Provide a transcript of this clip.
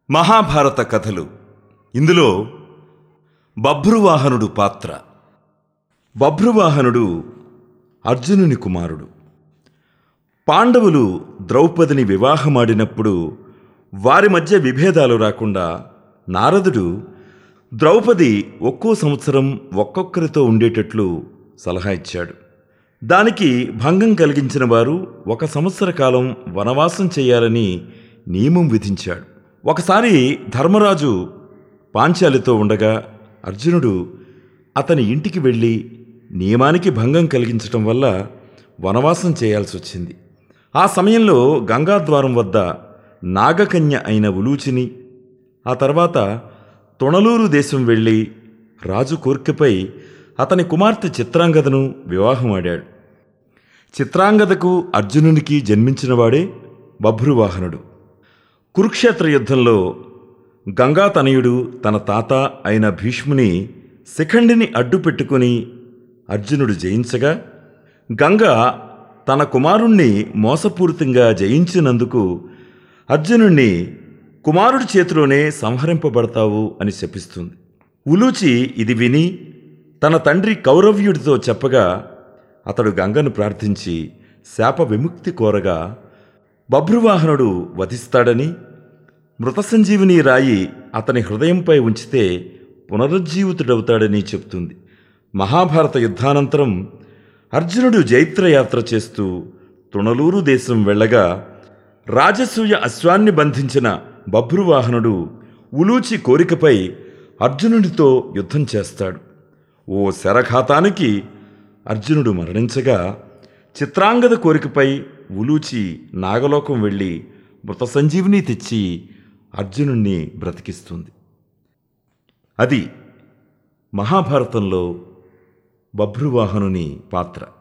మహాభారత కథలు. ఇందులో బభ్రువాహనుడు పాత్ర. బభ్రువాహనుడు అర్జునుని కుమారుడు. పాండవులు ద్రౌపదిని వివాహమాడినప్పుడు వారి మధ్య విభేదాలు రాకుండా నారదుడు ద్రౌపది ఒక్కో సంవత్సరం ఒక్కొక్కరితో ఉండేటట్లు సలహా ఇచ్చాడు. దానికి భంగం కలిగించిన వారు 1 సంవత్సర కాలం వనవాసం చేయాలని నియమం విధించాడు. ఒకసారి ధర్మరాజు పాంచాలితో ఉండగా అర్జునుడు అతని ఇంటికి వెళ్ళి నియమానికి భంగం కలిగించటం వల్ల వనవాసం చేయాల్సి వచ్చింది. ఆ సమయంలో గంగాద్వారం వద్ద నాగకన్య అయిన ఉలూచిని, ఆ తర్వాత తొణలూరు దేశం వెళ్ళి రాజు కోర్కెపై అతని కుమార్తె చిత్రాంగదను వివాహమాడాడు. చిత్రాంగదకు అర్జునునికి జన్మించినవాడే బభ్రువాహనుడు. కురుక్షేత్ర యుద్ధంలో గంగాతనయుడు తన తాత అయిన భీష్ముని శిఖండిని అడ్డుపెట్టుకుని అర్జునుడు జయించగా, గంగ తన కుమారుణ్ణి మోసపూరితంగా జయించినందుకు అర్జునుణ్ణి కుమారుడి చేతిలోనే సంహరింపబడతావు అని శపిస్తుంది. ఉలూచి ఇది విని తన తండ్రి కౌరవ్యుడితో చెప్పగా అతడు గంగను ప్రార్థించి శాప విముక్తి కోరగా బభ్రువాహనుడు వధిస్తాడని, మృత సంజీవిని రాయి అతని హృదయంపై ఉంచితే పునరుజ్జీవితుడవుతాడని చెప్తుంది. మహాభారత యుద్ధానంతరం అర్జునుడు జైత్రయాత్ర చేస్తూ తొణలూరు దేశం వెళ్ళగా రాజసూయ అశ్వాన్ని బంధించిన బభ్రువాహనుడు ఉలూచి కోరికపై అర్జునుడితో యుద్ధం చేస్తాడు. ఓ శరఘాతానికి అర్జునుడు మరణించగా చిత్రాంగద కోరికపై ఉలూచి నాగలోకం వెళ్ళి మృత సంజీవిని తెచ్చి అర్జునుణ్ణి బ్రతికిస్తుంది. అది మహాభారతంలో బభ్రువాహనుని పాత్ర.